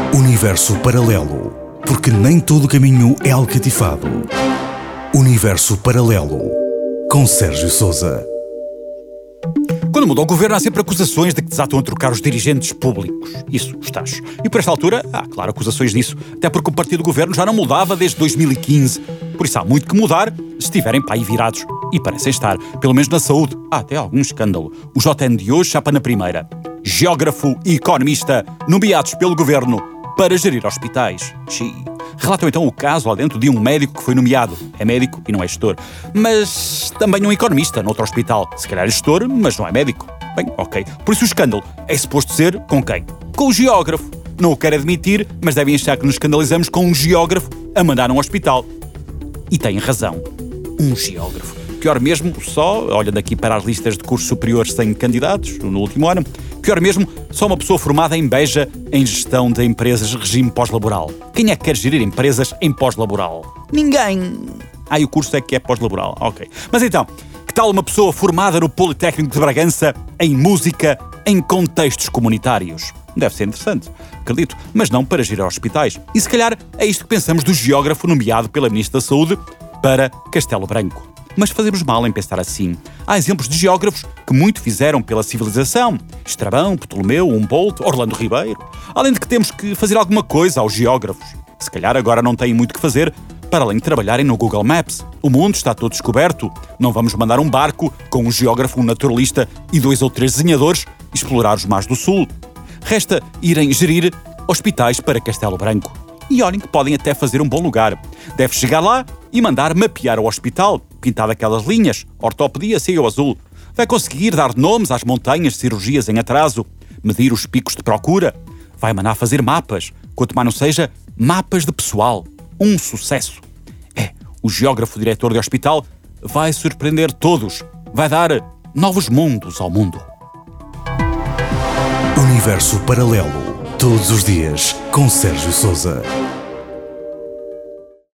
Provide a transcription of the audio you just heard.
Universo paralelo, porque nem todo caminho é alcatifado. Universo paralelo, com Sérgio Sousa. Quando muda o governo, há sempre acusações de que desatam a trocar os dirigentes públicos. Isso, os tais. E por esta altura, há, claro, acusações disso. Até porque o partido do governo já não mudava desde 2015. Por isso há muito que mudar, se estiverem para aí virados. E parecem estar, pelo menos na saúde. Há até algum escândalo. O JN de hoje chapa na primeira. Geógrafo e economista nomeados pelo governo para gerir hospitais. Relatam então o caso lá dentro de um médico que foi nomeado. É médico e não é gestor. Mas também um economista noutro hospital. Se calhar é gestor, mas não é médico. Bem, ok. Por isso o escândalo é suposto ser com quem? Com o geógrafo. Não o quero admitir, mas devem achar que nos escandalizamos com um geógrafo a mandar um hospital. E têm razão. Um geógrafo. Pior mesmo, só, olhando aqui para as listas de cursos superiores sem candidatos, no último ano, pior mesmo, só uma pessoa formada em Beja em gestão de empresas regime pós-laboral. Quem é que quer gerir empresas em pós-laboral? Ninguém! E o curso é que é pós-laboral, ok. Mas então, que tal uma pessoa formada no Politécnico de Bragança em música em contextos comunitários? Deve ser interessante, acredito, mas não para gerir hospitais. E se calhar é isto que pensamos do geógrafo nomeado pela Ministra da Saúde para Castelo Branco. Mas fazemos mal em pensar assim. Há exemplos de geógrafos que muito fizeram pela civilização. Estrabão, Ptolomeu, Humboldt, Orlando Ribeiro. Além de que temos que fazer alguma coisa aos geógrafos. Se calhar agora não têm muito que fazer para além de trabalharem no Google Maps. O mundo está todo descoberto. Não vamos mandar um barco com um geógrafo, um naturalista e 2 ou 3 desenhadores explorar os mares do Sul. Resta irem gerir hospitais para Castelo Branco. E olhem que podem até fazer um bom lugar. Deve chegar lá e mandar mapear o hospital, pintar aquelas linhas, ortopedia, cego azul. Vai conseguir dar nomes às montanhas de cirurgias em atraso, medir os picos de procura. Vai mandar fazer mapas, quanto mais não seja, mapas de pessoal. Um sucesso. O geógrafo diretor de hospital vai surpreender todos. Vai dar novos mundos ao mundo. Universo paralelo, todos os dias, com Sérgio Sousa.